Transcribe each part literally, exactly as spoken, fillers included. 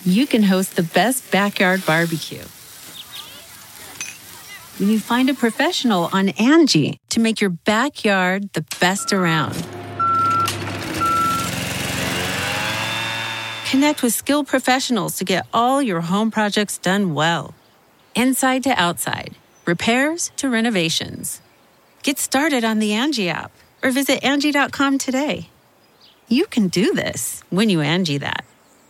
you can host the best backyard barbecue. When you find a professional on Angie to make your backyard the best around. Connect with skilled professionals to get all your home projects done well. Inside to outside, repairs to renovations. Get started on the Angie app or visit Angie dot com today. You can do this when you Angie that.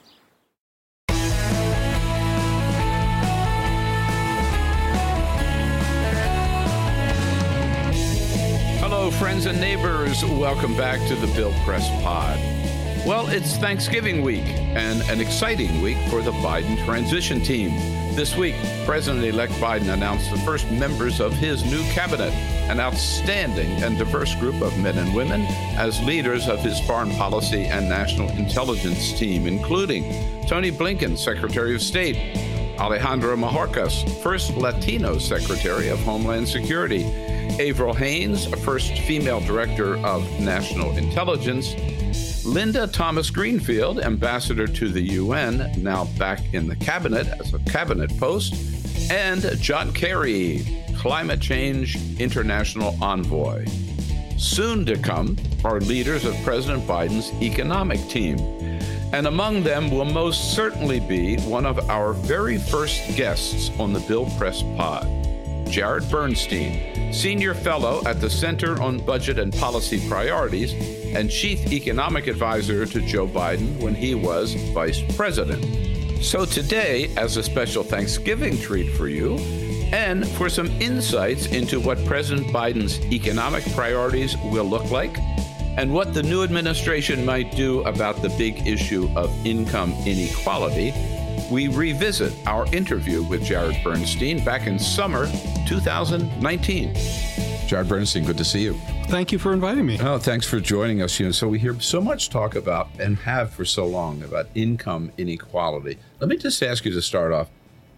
Hello, friends and neighbors. Welcome back to the Bill Press Pod. Well, it's Thanksgiving week and an exciting week for the Biden transition team. This week, President-elect Biden announced the first members of his new cabinet, an outstanding and diverse group of men and women as leaders of his foreign policy and national intelligence team, including Tony Blinken, Secretary of State, Alejandro Mayorkas, first Latino Secretary of Homeland Security, Avril Haines, first female Director of National Intelligence, Linda Thomas Greenfield, ambassador to the U N, now back in the cabinet as a cabinet post, and John Kerry, climate change international envoy. Soon to come are leaders of President Biden's economic team, and among them will most certainly be one of our very first guests on the Bill Press Pod, Jared Bernstein, Senior Fellow at the Center on Budget and Policy Priorities and Chief Economic Advisor to Joe Biden when he was Vice President. So today, as a special Thanksgiving treat for you, and for some insights into what President Biden's economic priorities will look like, and what the new administration might do about the big issue of income inequality, we revisit our interview with Jared Bernstein back in summer two thousand nineteen. Jared Bernstein, good to see you. Thank you for inviting me. Oh, thanks for joining us. You know, so we hear so much talk about, and have for so long, about income inequality. Let me just ask you to start off,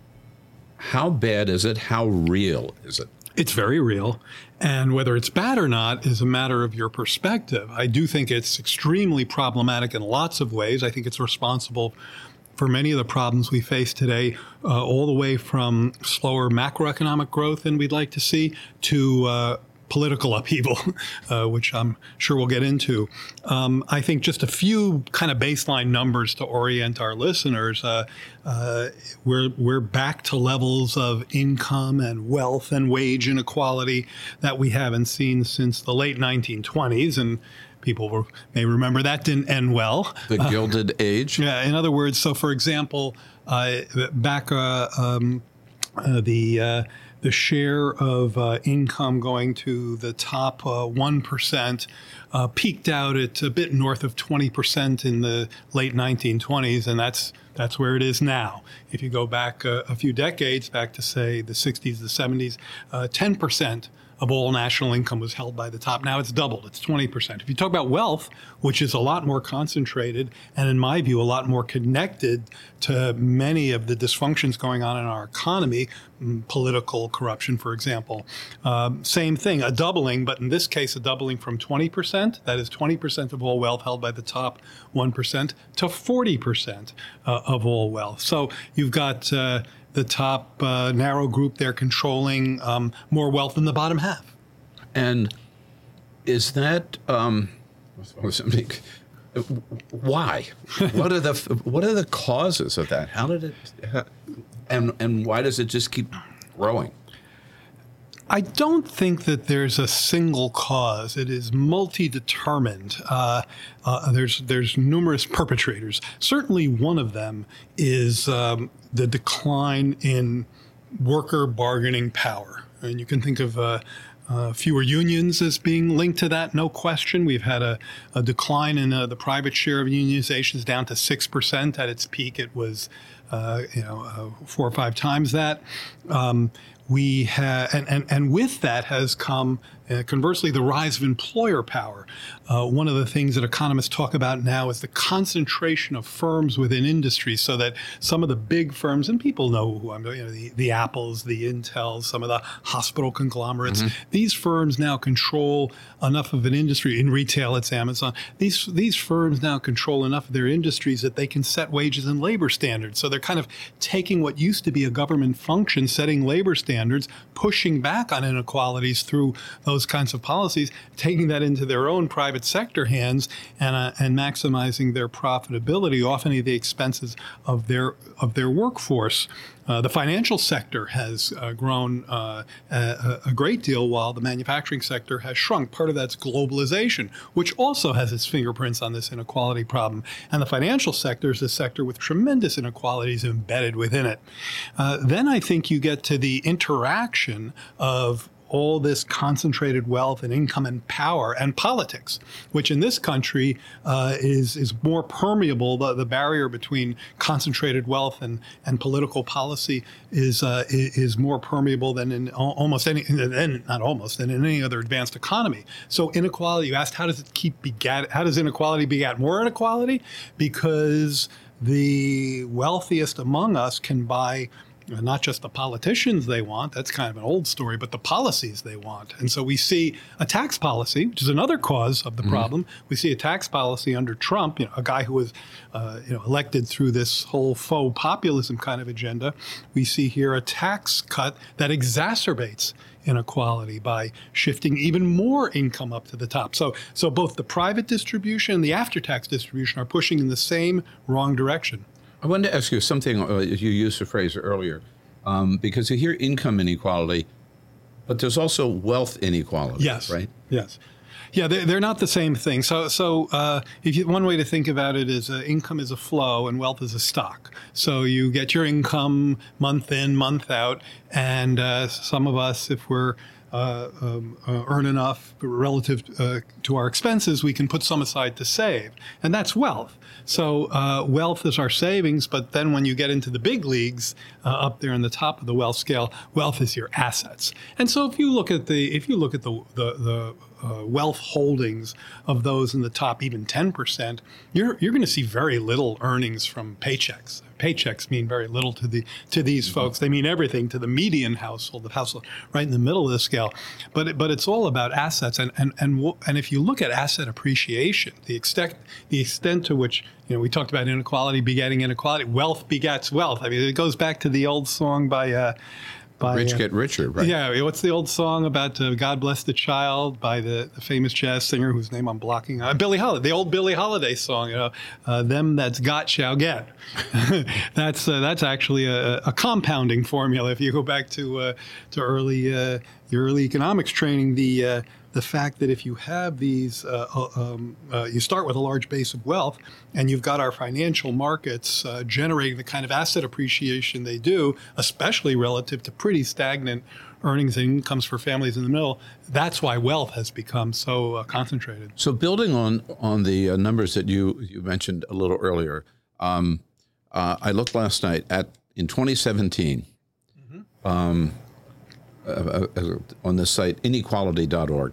how bad is it? How real is it? It's very real. And whether it's bad or not is a matter of your perspective. I do think it's extremely problematic in lots of ways. I think it's responsible for many of the problems we face today, uh, all the way from slower macroeconomic growth than we'd like to see to uh, political upheaval, uh, which I'm sure we'll get into. Um, I think just a few kind of baseline numbers to orient our listeners. Uh, uh, we're we're back to levels of income and wealth and wage inequality that we haven't seen since the late nineteen twenties, and people will, may remember that didn't end well. The Gilded uh, Age? Yeah, in other words, so for example, uh, back uh, um, uh, the uh, the share of uh, income going to the top uh, one percent uh, peaked out at a bit north of twenty percent in the late nineteen twenties, and that's that's where it is now. If you go back uh, a few decades, back to, say, the sixties, the seventies, uh, ten percent of all national income was held by the top. Now it's doubled. It's twenty percent. If you talk about wealth, which is a lot more concentrated and, in my view, a lot more connected to many of the dysfunctions going on in our economy, political corruption, for example, um, same thing, a doubling, but in this case, a doubling from twenty percent, that is twenty percent of all wealth held by the top one percent, to forty percent uh, of all wealth. So you've got uh, the top uh, narrow group there controlling um, more wealth than the bottom half. And is that um, why? What are the what are the causes of that? How did it? How, and and why does it just keep growing? I don't think that there's a single cause. It is multi-determined. Uh, uh, there's there's numerous perpetrators. Certainly one of them is um, the decline in worker bargaining power. And you can think of uh, uh, fewer unions as being linked to that, no question. We've had a, a decline in uh, the private share of unionizations down to six percent. At its peak, it was uh, you know, uh, four or five times that. Um, we have, and, and, and with that has come, uh, conversely, the rise of employer power. Uh, one of the things that economists talk about now is the concentration of firms within industry, so that some of the big firms, and people know who I'm, you know, the, the Apples, the Intels, some of the hospital conglomerates, mm-hmm. these firms now control enough of an industry. In retail, it's Amazon. These, these firms now control enough of their industries that they can set wages and labor standards. So they're kind of taking what used to be a government function, setting labor standards, pushing back on inequalities through those kinds of policies, taking that into their own private sector hands and uh, and maximizing their profitability, often at the expenses of their of their workforce. Uh, the financial sector has uh, grown uh, a, a great deal, while the manufacturing sector has shrunk. Part of that's globalization, which also has its fingerprints on this inequality problem. And the financial sector is a sector with tremendous inequalities embedded within it. Uh, then I think you get to the interaction of all this concentrated wealth and income and power and politics, which in this country uh, is is more permeable. The, the barrier between concentrated wealth and, and political policy is uh, is more permeable than in almost any, than, not almost, than in any other advanced economy. So inequality, you asked, how does it keep begat, how does inequality begat more inequality? Because the wealthiest among us can buy not just the politicians they want, that's kind of an old story, but the policies they want. And so we see a tax policy, which is another cause of the mm-hmm. problem. We see a tax policy under Trump, you know, a guy who was uh, you know, elected through this whole faux populism kind of agenda. We see here a tax cut that exacerbates inequality by shifting even more income up to the top. So, so both the private distribution and the after-tax distribution are pushing in the same wrong direction. I wanted to ask you something. Uh, you used the phrase earlier, um, because you hear income inequality, but there's also wealth inequality. Yes. Right. Yes. Yeah, they're, they're not the same thing. So, so uh, if you, one way to think about it is uh, income is a flow and wealth is a stock. So you get your income month in, month out, and uh, some of us, if we're Uh, um, uh, earn enough relative uh, to our expenses, we can put some aside to save. And that's wealth. So uh, wealth is our savings, but then when you get into the big leagues, uh, up there in the top of the wealth scale, wealth is your assets. And so if you look at the if you look at the the, the uh, wealth holdings of those in the top, even ten percent, you're you're going to see very little earnings from paychecks. Paychecks mean very little to the to these mm-hmm. folks. They mean everything to the median household, the household right in the middle of the scale. But it, but it's all about assets, and and and and if you look at asset appreciation, the extent the extent to which, you know, we talked about inequality begetting inequality. Wealth begets wealth. I mean, it goes back to the old song by. Uh, By, Rich uh, get richer, right? Yeah. What's the old song about uh, God Bless the Child by the, the famous jazz singer whose name I'm blocking? Uh, Billie Holiday, the old Billie Holiday song, you know, uh, them that's got shall get. that's uh, that's actually a, a compounding formula. If you go back to uh, to early uh, your early economics training, the uh, the fact that if you have these, uh, um, uh, you start with a large base of wealth, and you've got our financial markets uh, generating the kind of asset appreciation they do, especially relative to pretty stagnant earnings and incomes for families in the middle, that's why wealth has become so uh, concentrated. So building on on the uh, numbers that you, you mentioned a little earlier, um, uh, I looked last night at, in twenty seventeen, mm-hmm. um, uh, uh, on the site inequality dot org.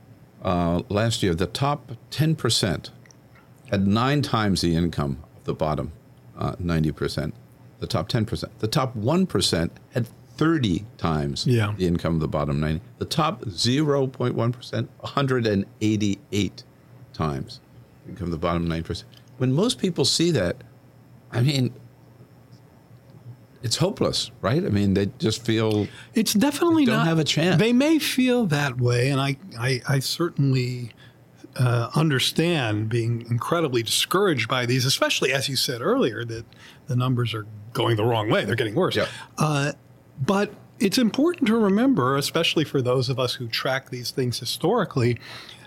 Uh, last year, the top ten percent had nine times the income of the bottom uh, ninety percent. The top ten percent. The top one percent had thirty times yeah. the income of the bottom ninety. The top zero point one percent, one hundred eighty-eight times the income of the bottom ninety percent. When most people see that, I mean, it's hopeless, right? I mean, they just feel it's definitely don't not, have a chance. They may feel that way, and I, I, I certainly uh, understand being incredibly discouraged by these, especially as you said earlier, that the numbers are going the wrong way. They're getting worse. Yeah. Uh, but it's important to remember, especially for those of us who track these things historically,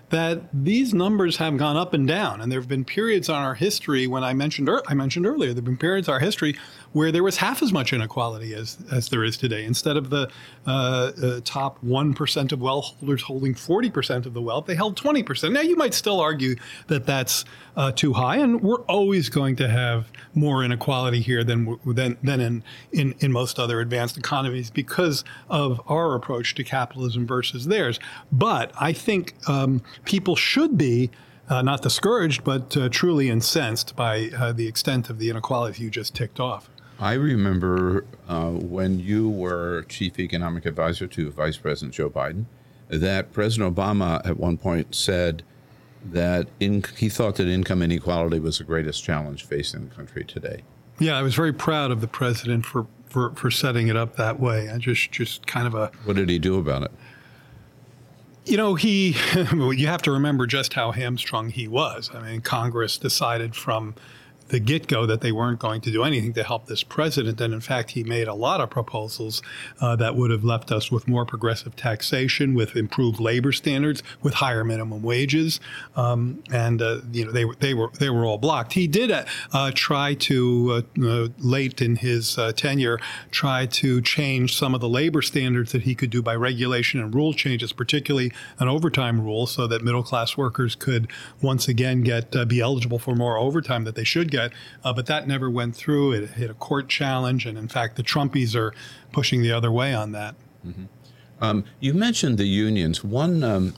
that these numbers have gone up and down. And there have been periods on our history when I mentioned er- I mentioned earlier, there have been periods in our history where there was half as much inequality as, as there is today. Instead of the uh, uh, top one percent of wealth holders holding forty percent of the wealth, they held twenty percent. Now, you might still argue that that's uh, too high, and we're always going to have more inequality here than than, than in, in, in most other advanced economies because of our approach to capitalism versus theirs. But I think um, people should be uh, not discouraged, but uh, truly incensed by uh, the extent of the inequality you just ticked off. I remember uh, when you were chief economic advisor to Vice President Joe Biden, that President Obama at one point said that in, he thought that income inequality was the greatest challenge facing the country today. Yeah, I was very proud of the president for, for, for setting it up that way. I just just kind of a... What did he do about it? You know, he, you have to remember just how hamstrung he was. I mean, Congress decided from the get-go that they weren't going to do anything to help this president. And in fact, he made a lot of proposals uh, that would have left us with more progressive taxation, with improved labor standards, with higher minimum wages. Um, and, uh, you know, they, they were they were all blocked. He did uh, try to, uh, uh, late in his uh, tenure, try to change some of the labor standards that he could do by regulation and rule changes, particularly an overtime rule, so that middle-class workers could once again get uh, be eligible for more overtime that they should get. Uh, but that never went through. It hit a court challenge, and in fact, the Trumpies are pushing the other way on that. Mm-hmm. Um, you mentioned the unions. One um,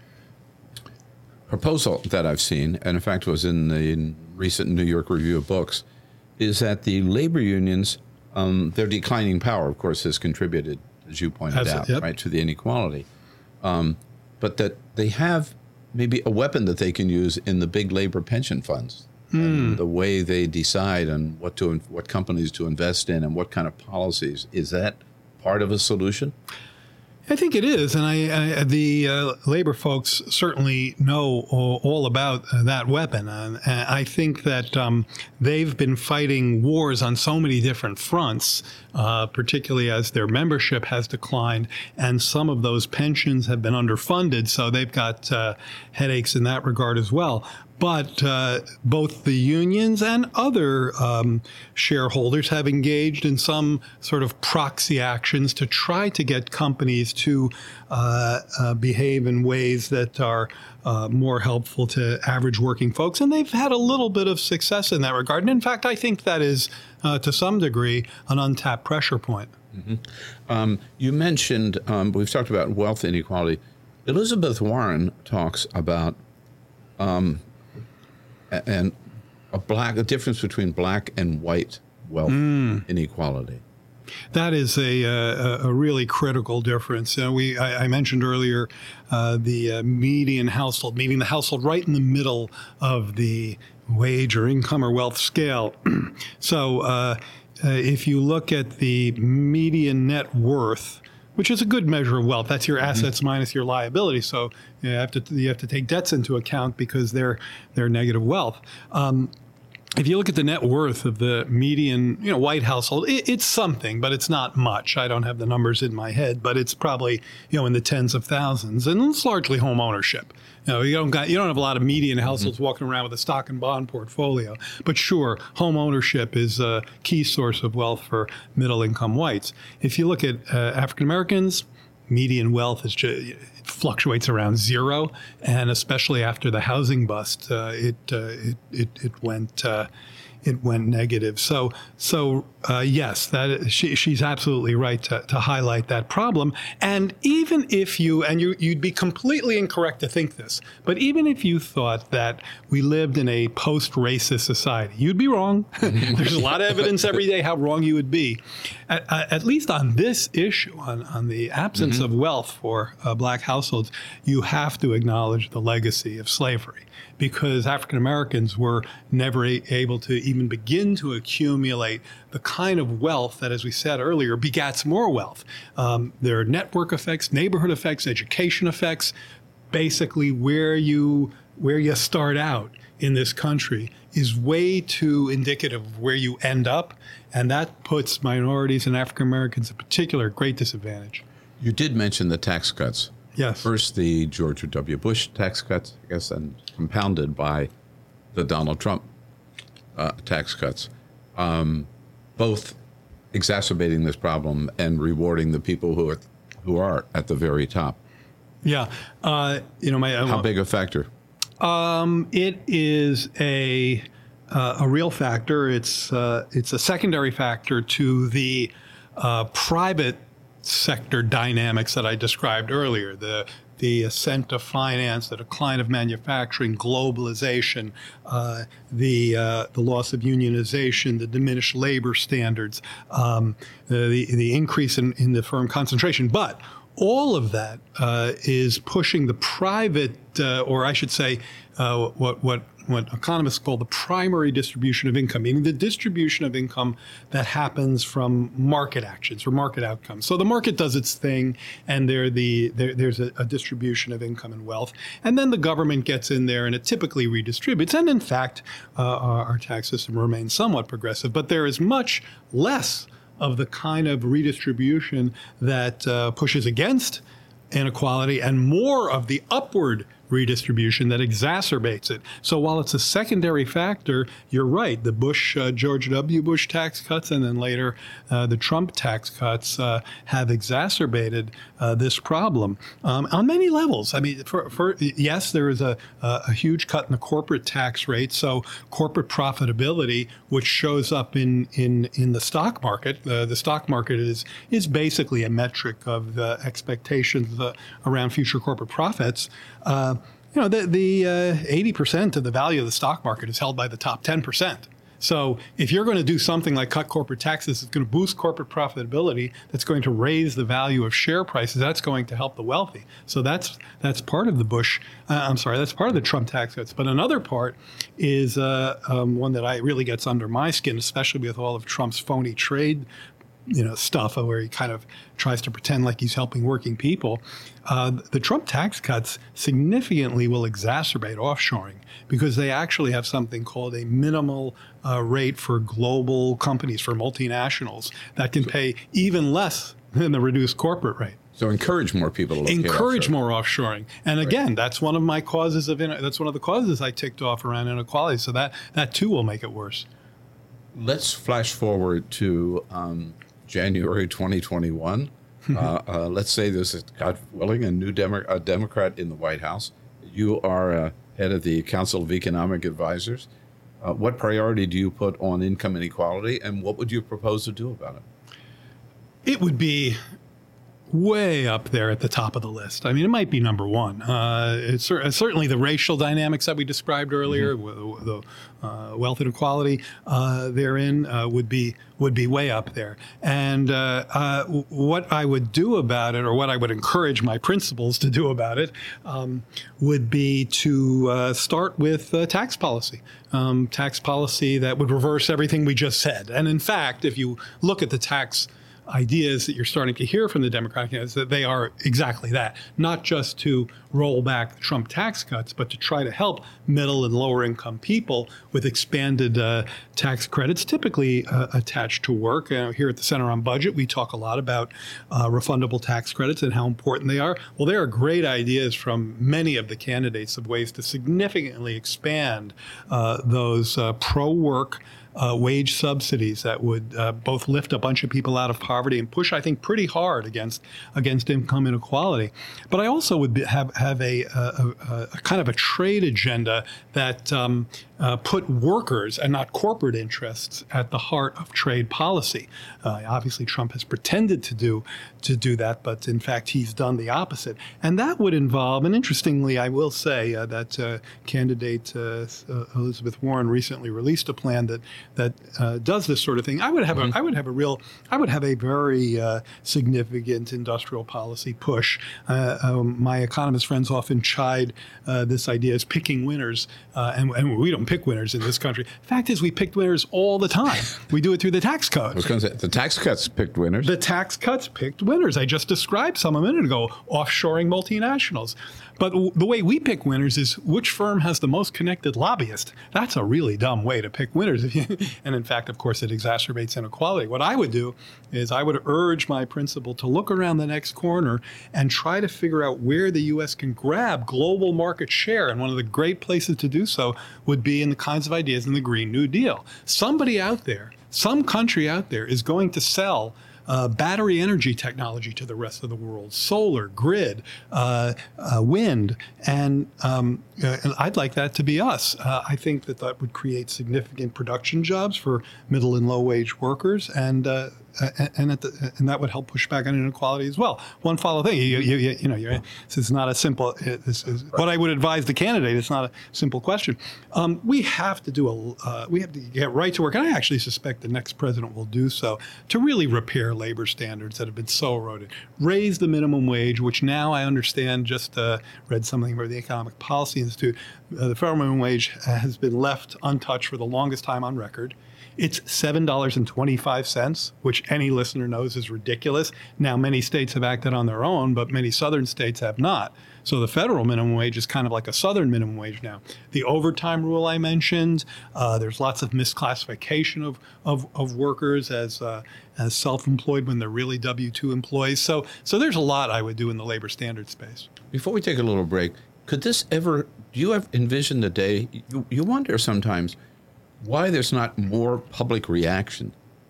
proposal that I've seen, and in fact was in the recent New York Review of Books, is that the labor unions, um, their declining power, of course, has contributed, as you pointed That's out, it, yep. right, to the inequality. Um, but that they have maybe a weapon that they can use in the big labor pension funds. And the way they decide on what to what companies to invest in and what kind of policies, is that part of a solution? I think it is, and I, I the uh, labor folks certainly know all, all about uh, that weapon. And I think that um, they've been fighting wars on so many different fronts, uh, particularly as their membership has declined, and some of those pensions have been underfunded, so they've got uh, headaches in that regard as well. But uh, both the unions and other um, shareholders have engaged in some sort of proxy actions to try to get companies to uh, uh, behave in ways that are uh, more helpful to average working folks. And they've had a little bit of success in that regard. And in fact, I think that is, uh, to some degree, an untapped pressure point. Mm-hmm. Um, you mentioned, um, we've talked about wealth inequality. Elizabeth Warren talks about um, and a black a difference between black and white wealth mm. inequality. That is a, a, a really critical difference. Uh, we I, I mentioned earlier uh, the uh, median household, meaning the household right in the middle of the wage or income or wealth scale. So uh, uh, if you look at the median net worth, which is a good measure of wealth. That's your assets mm-hmm. minus your liability. So you have to you have to take debts into account because they're they're negative wealth. Um, if you look at the net worth of the median, you know, white household, it, it's something, but it's not much. I don't have the numbers in my head, but it's probably, you know, in the tens of thousands, and it's largely home ownership. You know, you don't got you don't have a lot of median households mm-hmm. walking around with a stock and bond portfolio. But sure, home ownership is a key source of wealth for middle income whites. If you look at uh, African Americans, median wealth is just, it fluctuates around zero, and especially after the housing bust, uh, it, uh, it it it went uh, it went negative. So so uh, yes, that she, she's absolutely right to, to highlight that problem. And even if you and you you'd be completely incorrect to think this, but even if you thought that we lived in a post-racist society, you'd be wrong. There's a lot of evidence every day how wrong you would be. At, at least on this issue, on, on the absence mm-hmm. of wealth for uh, black households, you have to acknowledge the legacy of slavery, because African Americans were never a- able to even begin to accumulate the kind of wealth that, as we said earlier, begats more wealth. Um, there are network effects, neighborhood effects, education effects. Basically, where you where you start out in this country is way too indicative of where you end up, and that puts minorities and African Americans in particular at great disadvantage. You did mention the tax cuts. Yes. First, the George W. Bush tax cuts, I guess, and compounded by the Donald Trump uh, tax cuts, um, both exacerbating this problem and rewarding the people who are who are at the very top. Yeah. Uh, you know, my How big a factor? Um, it is a uh, a real factor. It's uh, it's a secondary factor to the uh, private sector dynamics that I described earlier. The the ascent of finance, the decline of manufacturing, globalization, uh, the uh, the loss of unionization, the diminished labor standards, um, the the increase in, in the firm concentration. But all of that uh, is pushing the private, uh, or I should say, uh, what what what economists call the primary distribution of income, meaning the distribution of income that happens from market actions or market outcomes. So the market does its thing, and there the there, there's a, a distribution of income and wealth, and then the government gets in there and it typically redistributes. And in fact, uh, our, our tax system remains somewhat progressive, but there is much less of the kind of redistribution that uh, pushes against inequality and more of the upward redistribution that exacerbates it. So while it's a secondary factor, you're right. The Bush, uh, George W. Bush tax cuts and then later uh, the Trump tax cuts uh, have exacerbated uh, this problem um, on many levels. I mean, for, for yes, there is a, a huge cut in the corporate tax rate. So corporate profitability, which shows up in in, in the stock market, uh, the stock market is is basically a metric of uh, expectations uh, around future corporate profits. Uh, You know, the, the uh, eighty percent of the value of the stock market is held by the top ten percent. So if you're going to do something like cut corporate taxes, it's going to boost corporate profitability, that's going to raise the value of share prices, that's going to help the wealthy. So that's that's part of the Bush, uh, I'm sorry, that's part of the Trump tax cuts. But another part is uh, um, one that I really gets under my skin, especially with all of Trump's phony trade you know, stuff where he kind of tries to pretend like he's helping working people. Uh, the Trump tax cuts significantly will exacerbate offshoring because they actually have something called a minimal uh, rate for global companies, for multinationals, that can pay even less than the reduced corporate rate. So encourage more people to locate encourage offshore. more offshoring, and again, right. that's one of my causes of in- that's one of the causes I ticked off around inequality. So that that too will make it worse. Let's flash forward to um, January twenty twenty-one. uh, uh, let's say there's, a, God willing, a new Demo- a Democrat in the White House. You are uh, head of the Council of Economic Advisors. Uh, what priority do you put on income inequality, and what would you propose to do about it? It would be way up there at the top of the list. I mean, it might be number one. Uh, it's cer- certainly the racial dynamics that we described earlier, mm-hmm. the, the uh, wealth inequality uh, therein uh, would be would be way up there. And uh, uh, what I would do about it, or what I would encourage my principals to do about it, um, would be to uh, start with uh, tax policy. Um, tax policy that would reverse everything we just said. And in fact, if you look at the tax ideas that you're starting to hear from the Democratic candidates, that they are exactly that, not just to roll back the Trump tax cuts, but to try to help middle and lower income people with expanded uh, tax credits, typically uh, attached to work. Uh, here at the Center on Budget, we talk a lot about uh, refundable tax credits and how important they are. Well, there are great ideas from many of the candidates of ways to significantly expand uh, those uh, pro-work Uh, wage subsidies that would uh, both lift a bunch of people out of poverty and push, I think, pretty hard against against income inequality. But I also would be, have have a, a, a, a kind of a trade agenda that um, uh, put workers and not corporate interests at the heart of trade policy. Uh, obviously, Trump has pretended to do to do that, but in fact, he's done the opposite. And that would involve, and interestingly, I will say uh, that uh, candidate uh, Elizabeth Warren recently released a plan that that uh, does this sort of thing. I would have mm-hmm. a, I would have a real, I would have a very uh, significant industrial policy push. Uh, um, my economist friends often chide uh, this idea as picking winners, uh, and, and we don't don't pick winners in this country. Fact is, we pick winners all the time. We do it through the tax code. I was going to say, the tax cuts picked winners. The tax cuts picked winners. I just described some a minute ago, offshoring multinationals. But w- the way we pick winners is which firm has the most connected lobbyist. That's a really dumb way to pick winners. If you, and in fact, of course, it exacerbates inequality. What I would do is I would urge my principal to look around the next corner and try to figure out where the U S can grab global market share. And one of the great places to do so would be in the kinds of ideas in the Green New Deal. Somebody out there, some country out there is going to sell Uh, battery energy technology to the rest of the world, solar, grid, uh, uh, wind, and, um, uh, and I'd like that to be us. Uh, I think that that would create significant production jobs for middle and low wage workers, and uh, and at the, and that would help push back on inequality as well. One follow thing, you you, you, you know, you're, this is not a simple. This is what I would advise the candidate. It's not a simple question. Um, we have to do a. Uh, we have to get right to work, and I actually suspect the next president will do so to really repair labor standards that have been so eroded. Raise the minimum wage, which now I understand. Just uh, read something from the Economic Policy Institute. Uh, the federal minimum wage has been left untouched for the longest time on record. It's seven dollars and twenty-five cents, which any listener knows is ridiculous. Now, many states have acted on their own, but many southern states have not. So the federal minimum wage is kind of like a southern minimum wage now. The overtime rule I mentioned, uh, there's lots of misclassification of, of, of workers as uh, as self-employed when they're really W two employees. So, so there's a lot I would do in the labor standard space. Before we take a little break, could this ever, do you ever envision the day, you, you wonder sometimes, why there's not more public reaction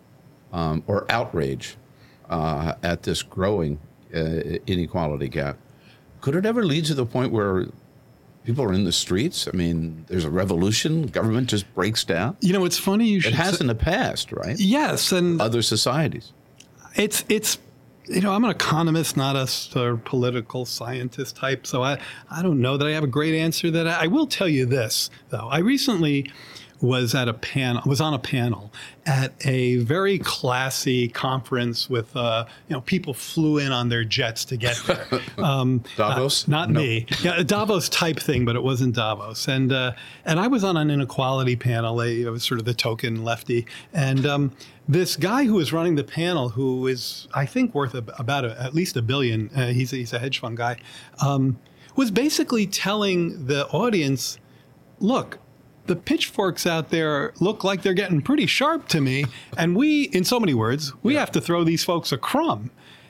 um, or outrage uh, at this growing uh, inequality gap? Could it ever lead to the point where people are in the streets? I mean, there's a revolution, government just breaks down? You know, it's funny you should It has say, in the past, right? Yes, and Other societies. It's, it's you know, I'm an economist, not a sort of political scientist type, so I, I don't know that I have a great answer to that. I will tell you this, though. I recently was at a panel, was on a panel at a very classy conference with, uh, you know, people flew in on their jets to get there. Um, Davos? Uh, not No. me. Yeah, a Davos type thing, but it wasn't Davos. And uh, and I was on an inequality panel. I, I was sort of the token lefty. And um, this guy who was running the panel, who is, I think, worth a, about a, at least a billion, uh, he's, a, he's a hedge fund guy, um, was basically telling the audience, look, the pitchforks out there look like they're getting pretty sharp to me. And we, in so many words, we yeah. have to throw these folks a crumb.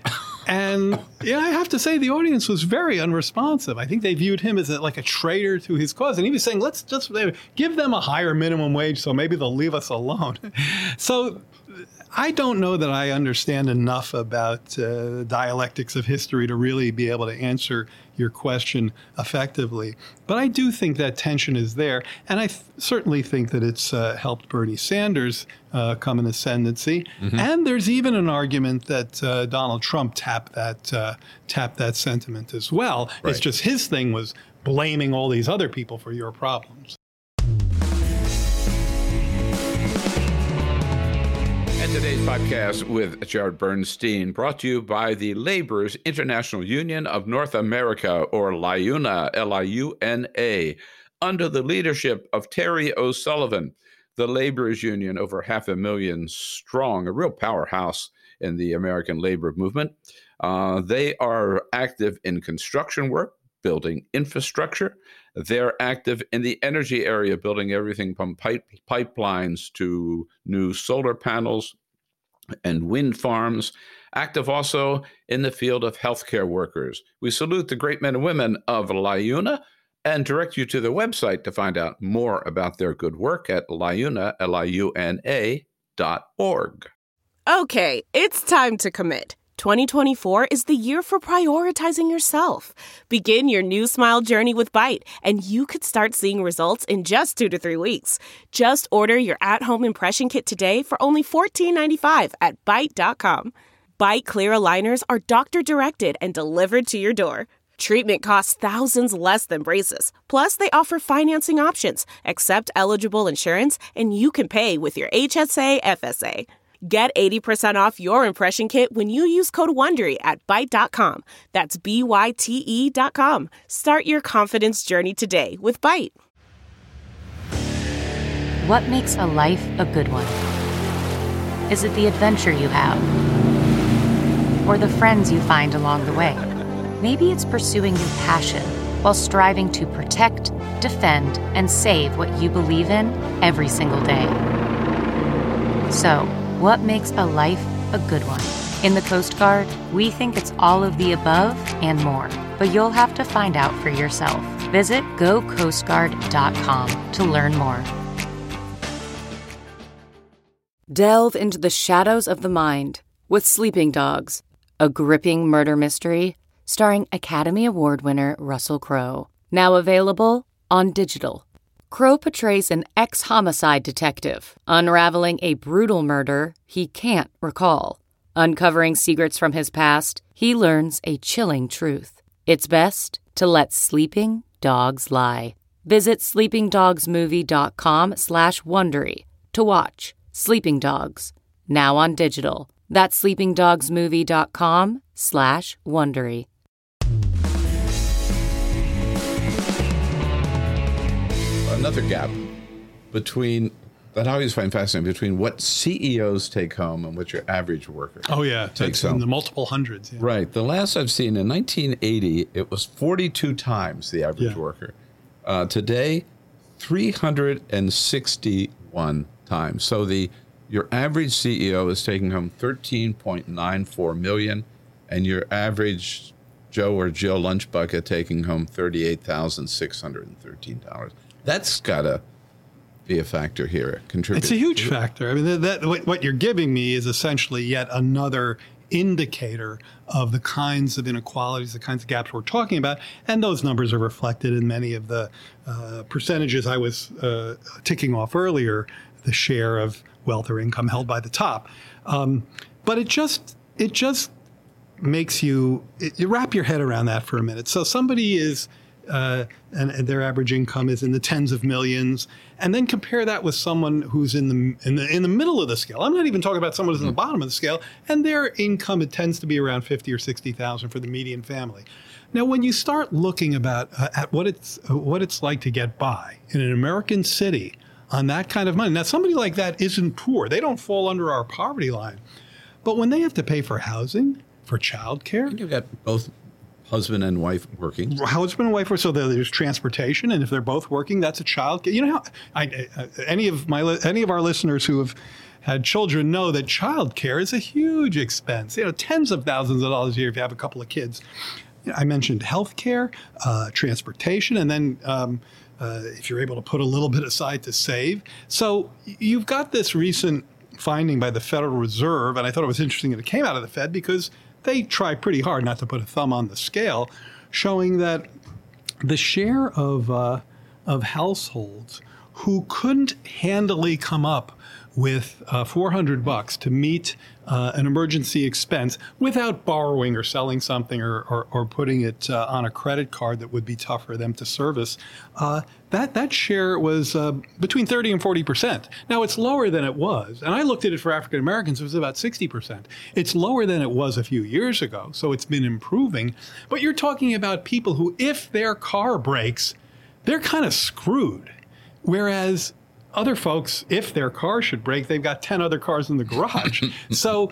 And yeah, I have to say the audience was very unresponsive. I think they viewed him as a, like a traitor to his cause. And he was saying, let's just give them a higher minimum wage so maybe they'll leave us alone. So I don't know that I understand enough about uh, dialectics of history to really be able to answer your question effectively. But I do think that tension is there. And I th- certainly think that it's uh, helped Bernie Sanders uh, come in ascendancy. Mm-hmm. And there's even an argument that uh, Donald Trump tapped that, uh, tapped that sentiment as well. Right. It's just his thing was blaming all these other people for your problems. Today's podcast with Jared Bernstein, brought to you by the Laborers International Union of North America, or LIUNA, L I U N A, under the leadership of Terry O'Sullivan. The Laborers Union, over half a million strong, a real powerhouse in the American labor movement. Uh, they are active in construction work, building infrastructure. They're active in the energy area, building everything from pipe, pipelines to new solar panels and wind farms. Active also in the field of healthcare workers. We salute the great men and women of LIUNA and direct you to their website to find out more about their good work at LIUNA, L I U N A dot org. Okay, it's time to commit. twenty twenty-four is the year for prioritizing yourself. Begin your new smile journey with Byte, and you could start seeing results in just two to three weeks. Just order your at-home impression kit today for only fourteen ninety-five at byte dot com. Byte clear aligners are doctor-directed and delivered to your door. Treatment costs thousands less than braces. Plus, they offer financing options, accept eligible insurance, and you can pay with your H S A F S A. Get eighty percent off your impression kit when you use code WONDERY at byte dot com. That's B Y T E dot com. Start your confidence journey today with Byte. What makes a life a good one? Is it the adventure you have? Or the friends you find along the way? Maybe it's pursuing your passion while striving to protect, defend, and save what you believe in every single day. So, what makes a life a good one? In the Coast Guard, we think it's all of the above and more, but you'll have to find out for yourself. Visit go coast guard dot com to learn more. Delve into the shadows of the mind with Sleeping Dogs, a gripping murder mystery starring Academy Award winner Russell Crowe. Now available on digital. Crowe portrays an ex-homicide detective unraveling a brutal murder he can't recall. Uncovering secrets from his past, he learns a chilling truth. It's best to let sleeping dogs lie. Visit sleeping dogs movie dot com slash Wondery to watch Sleeping Dogs, now on digital. That's sleeping dogs movie dot com slash Wondery. Another gap between that I always find fascinating between what C E Os take home and what your average worker Oh, yeah. takes That's in home. the multiple hundreds. Yeah. Right. The last I've seen in nineteen eighty, it was forty-two times the average Yeah. worker. Uh, today, three hundred sixty-one times. So the your average C E O is taking home thirteen point nine four million dollars, and your average Joe or Jill lunch bucket taking home thirty-eight thousand six hundred thirteen dollars. That's got to be a factor here. Contribute. It's a huge factor. I mean, that, that what, what you're giving me is essentially yet another indicator of the kinds of inequalities, the kinds of gaps we're talking about, and those numbers are reflected in many of the uh, percentages I was uh, ticking off earlier, the share of wealth or income held by the top. Um, but it just it just makes you, it, you wrap your head around that for a minute. So somebody is Uh, and, and their average income is in the tens of millions, and then compare that with someone who's in the in the in the middle of the scale. I'm not even talking about someone who's in the bottom of the scale, and their income, it tends to be around fifty or sixty thousand for the median family. Now, when you start looking about uh, at what it's uh, what it's like to get by in an American city on that kind of money, now somebody like that isn't poor; they don't fall under our poverty line, but when they have to pay for housing, for childcare, You've got both husband and wife working. Husband and wife, so there's transportation, and if they're both working, that's a child. You know, how I, I, any of my any of our listeners who have had children know that child care is a huge expense. You know, tens of thousands of dollars a year if you have a couple of kids. You know, I mentioned health care, uh, transportation, and then um, uh, if you're able to put a little bit aside to save. So you've got this recent finding by the Federal Reserve, and I thought it was interesting that it came out of the Fed because they try pretty hard not to put a thumb on the scale, showing that the share of uh, of households who couldn't handily come up with uh, four hundred bucks to meet uh, an emergency expense without borrowing or selling something or, or, or putting it uh, on a credit card that would be tough for them to service, uh, that, that share was uh, between thirty and forty percent. Now, it's lower than it was. And I looked at it for African Americans, it was about sixty percent. It's lower than it was a few years ago, so it's been improving. But you're talking about people who, if their car breaks, they're kind of screwed. Whereas other folks, if their car should break, they've got ten other cars in the garage. So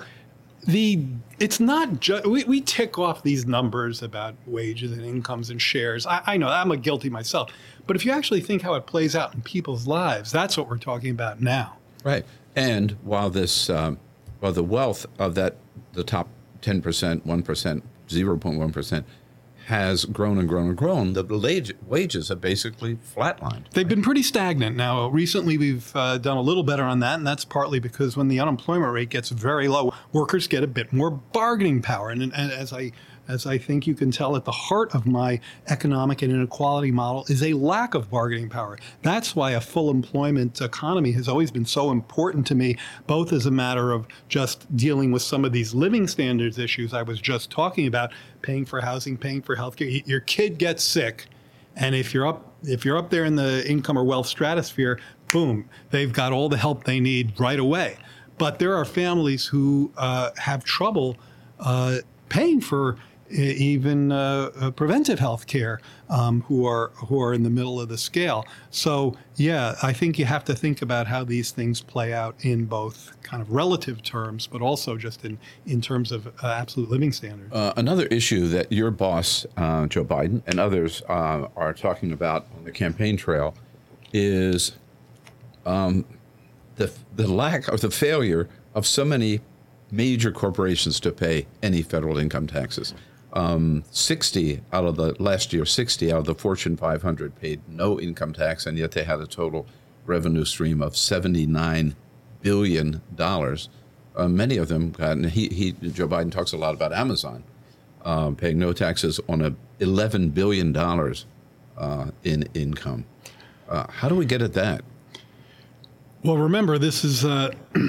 the it's not just, we, we tick off these numbers about wages and incomes and shares. I, I know I'm a guilty myself. But if you actually think how it plays out in people's lives, that's what we're talking about now. Right. And while this, um, while the wealth of that, the top ten percent, one percent, zero point one percent, has grown and grown and grown, the wages have basically flatlined. They've been pretty stagnant. Now, recently we've uh, done a little better on that, and that's partly because when the unemployment rate gets very low, workers get a bit more bargaining power. And, and as I as I think you can tell, at the heart of my economic and inequality model is a lack of bargaining power. That's why a full employment economy has always been so important to me, both as a matter of just dealing with some of these living standards issues I was just talking about, paying for housing, paying for healthcare. Your kid gets sick, and if you're up if you're up there in the income or wealth stratosphere, boom, they've got all the help they need right away. But there are families who uh, have trouble uh, paying for even uh, uh, preventive health care, um, who are who are in the middle of the scale. So, yeah, I think you have to think about how these things play out in both kind of relative terms, but also just in, in terms of uh, absolute living standards. Uh, another issue that your boss, uh, Joe Biden, and others uh, are talking about on the campaign trail is um, the the lack or the failure of so many major corporations to pay any federal income taxes. Um, sixty out of the last year, sixty out of the Fortune five hundred paid no income tax, and yet they had a total revenue stream of seventy-nine billion dollars. Uh, many of them got, and he, he, Joe Biden talks a lot about Amazon uh, paying no taxes on a eleven billion dollars uh, in income. Uh, how do we get at that? Well, remember, this is a,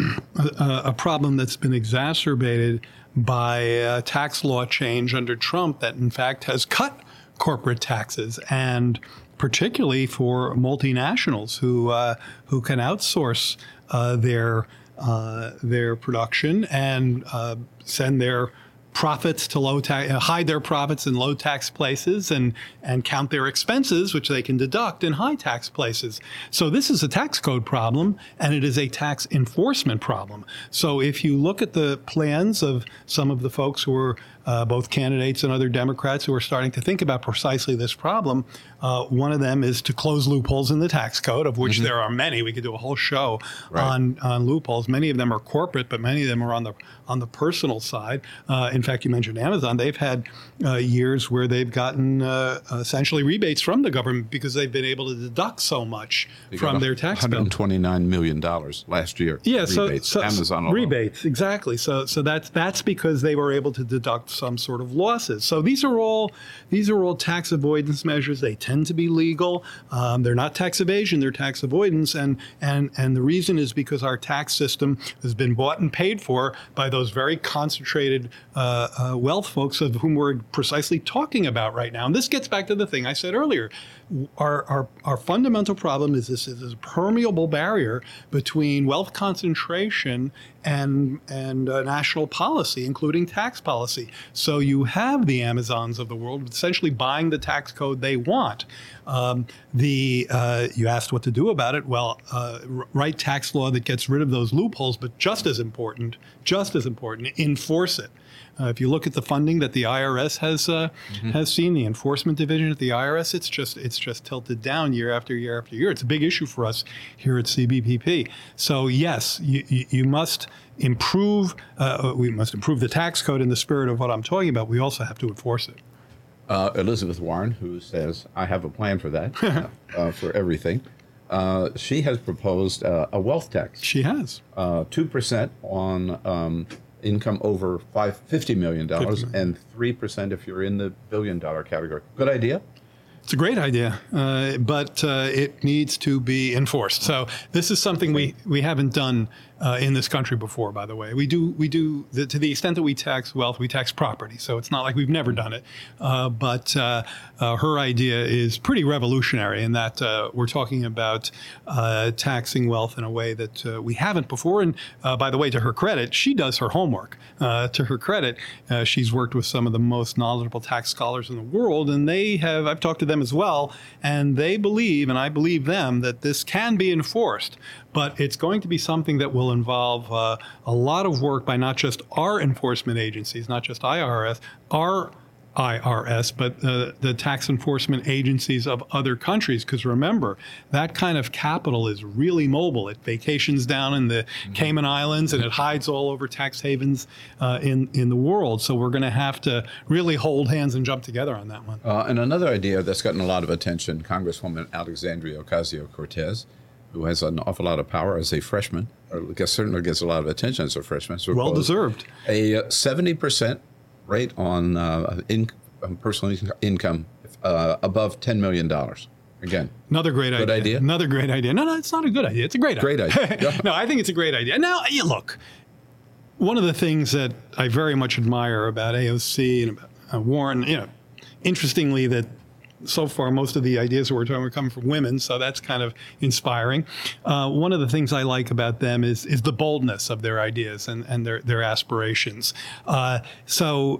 a, a problem that's been exacerbated by a tax law change under Trump that, in fact, has cut corporate taxes, and particularly for multinationals who uh, who can outsource uh, their uh, their production and uh, send their profits to low tax, hide their profits in low tax places and, and count their expenses, which they can deduct in high tax places. So this is a tax code problem, and it is a tax enforcement problem. So if you look at the plans of some of the folks who are uh, both candidates and other Democrats who are starting to think about precisely this problem, uh, one of them is to close loopholes in the tax code, of which mm-hmm. there are many. We could do a whole show right. on, on loopholes. Many of them are corporate, but many of them are on the on the personal side. Uh, in fact, you mentioned Amazon. They've had uh, years where they've gotten uh, essentially rebates from the government because they've been able to deduct so much they from their tax bill. one hundred twenty-nine million dollars last year. Yeah, rebates. so, so Amazon alone. Rebates, exactly. So so that's that's because they were able to deduct some sort of losses. So these are all these are all tax avoidance measures. They tend to be legal. Um, they're not tax evasion. They're tax avoidance. And and and the reason is because our tax system has been bought and paid for by those very concentrated uh, uh, wealth folks of whom we're precisely talking about right now. And this gets back to the thing I said earlier. Our our, our fundamental problem is this is a permeable barrier between wealth concentration and and uh, national policy, including tax policy. So you have the Amazons of the world essentially buying the tax code they want. Um, the uh, you asked what to do about it. Well, uh, write tax law that gets rid of those loopholes, but just as important, just as important, enforce it. Uh, if you look at the funding that the I R S has uh, mm-hmm. has seen, the enforcement division at the I R S, it's just it's just tilted down year after year after year. It's a big issue for us here at C B P P. So yes, you, you, you must improve. Uh, we must improve the tax code in the spirit of what I'm talking about. We also have to enforce it. Uh, Elizabeth Warren, who says, I have a plan for that, uh, uh, for everything. Uh, she has proposed uh, a wealth tax. She has. Uh, two percent on um, income over five, fifty million dollars and three percent if you're in the billion dollar category. Good idea? It's a great idea, uh, but uh, it needs to be enforced. So this is something we, we haven't done uh, in this country before, by the way. We do, we do the, to the extent that we tax wealth, we tax property. So it's not like we've never done it. Uh, but uh, uh, her idea is pretty revolutionary in that uh, we're talking about uh, taxing wealth in a way that uh, we haven't before. And uh, by the way, to her credit, she does her homework. Uh, to her credit, uh, she's worked with some of the most knowledgeable tax scholars in the world, and they have, I've talked to them as well, and they believe, and I believe them, that this can be enforced. But it's going to be something that will involve uh, a lot of work by not just our enforcement agencies, not just I R S, our I R S, but uh, the tax enforcement agencies of other countries. Because remember, that kind of capital is really mobile. It vacations down in the mm-hmm. Cayman Islands, and it hides all over tax havens uh, in, in the world. So we're going to have to really hold hands and jump together on that one. Uh, and another idea that's gotten a lot of attention, Congresswoman Alexandria Ocasio-Cortez, who has an awful lot of power as a freshman, or gets, certainly gets a lot of attention as a freshman. So well deserved. A seventy percent rate on uh, in, um, personal income uh, above ten million dollars. Again, another great good idea. idea. Another great idea. No, no, it's not a good idea. It's a great, great idea. idea. No, I think it's a great idea. Now, you look, one of the things that I very much admire about A O C and about uh, Warren, you know, interestingly, that so far most of the ideas that we're talking about are coming from women, so that's kind of inspiring. Uh, one of the things I like about them is is the boldness of their ideas and, and their, their aspirations. Uh, so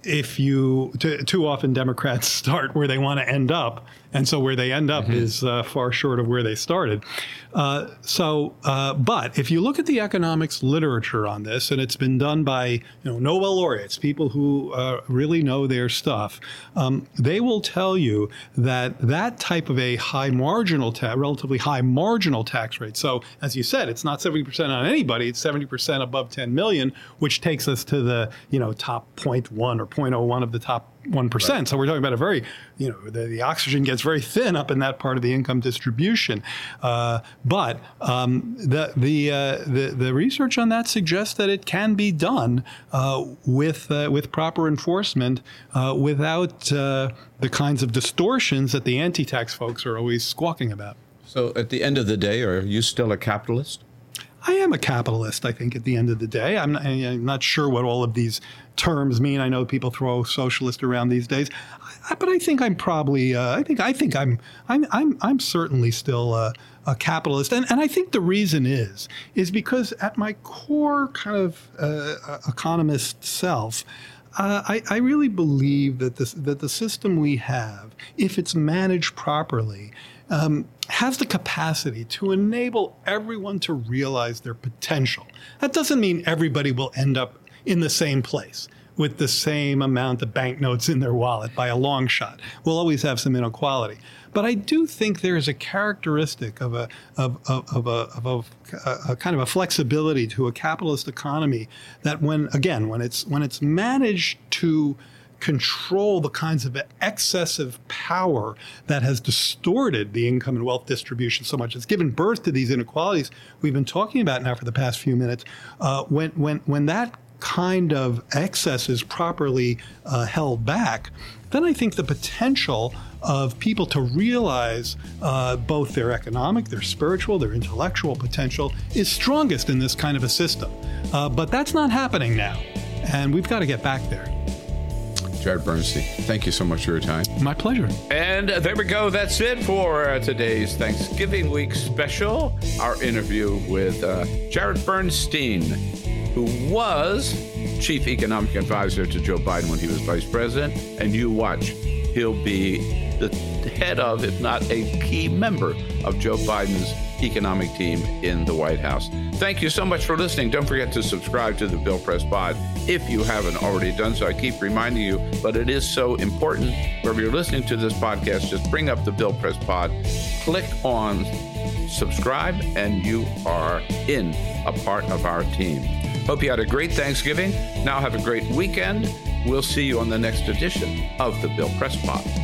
if you, t- too often Democrats start where they want to end up. And so where they end up mm-hmm. is uh, far short of where they started. Uh, so, uh, but if you look at the economics literature on this, and it's been done by you know Nobel laureates, people who uh, really know their stuff, um, they will tell you that that type of a high marginal, ta- relatively high marginal tax rate. So, as you said, it's not seventy percent on anybody; it's seventy percent above ten million, which takes us to the you know top zero point one or zero point zero one of the top one percent. Right. So we're talking about a very, you know, the, the oxygen gets very thin up in that part of the income distribution. Uh, but um, the the, uh, the the research on that suggests that it can be done uh, with uh, with proper enforcement uh, without uh, the kinds of distortions that the anti-tax folks are always squawking about. So at the end of the day, are you still a capitalist? I am a capitalist, I think, at the end of the day. I'm not, I'm not sure what all of these terms mean. I know people throw socialist around these days, I, but I think I'm probably. Uh, I think I think I'm. I'm. I'm. I'm certainly still a, a capitalist, and and I think the reason is is because at my core, kind of uh, economist self. Uh, I, I really believe that this, that the system we have, if it's managed properly, um, has the capacity to enable everyone to realize their potential. That doesn't mean everybody will end up in the same place with the same amount of banknotes in their wallet by a long shot. We'll always have some inequality. But I do think there is a characteristic of a of, of, of, a, of a, a kind of a flexibility to a capitalist economy that when, again, when it's when it's managed to control the kinds of excessive power that has distorted the income and wealth distribution so much, it's given birth to these inequalities we've been talking about now for the past few minutes, uh, when when when that kind of excess is properly uh, held back, then I think the potential of people to realize uh, both their economic, their spiritual, their intellectual potential is strongest in this kind of a system. Uh, but that's not happening now, and we've got to get back there. Jared Bernstein, thank you so much for your time. My pleasure. And there we go. That's it for uh, today's Thanksgiving week special. Our interview with uh, Jared Bernstein, who was chief economic advisor to Joe Biden when he was vice president. And you watch, he'll be the head of, if not a key member of Joe Biden's economic team in the White House. Thank you so much for listening. Don't forget to subscribe to the Bill Press Pod if you haven't already done so. I keep reminding you, but it is so important. Wherever you're listening to this podcast, just bring up the Bill Press Pod, click on subscribe, and you are in a part of our team. Hope you had a great Thanksgiving. Now have a great weekend. We'll see you on the next edition of the Bill Press Pod.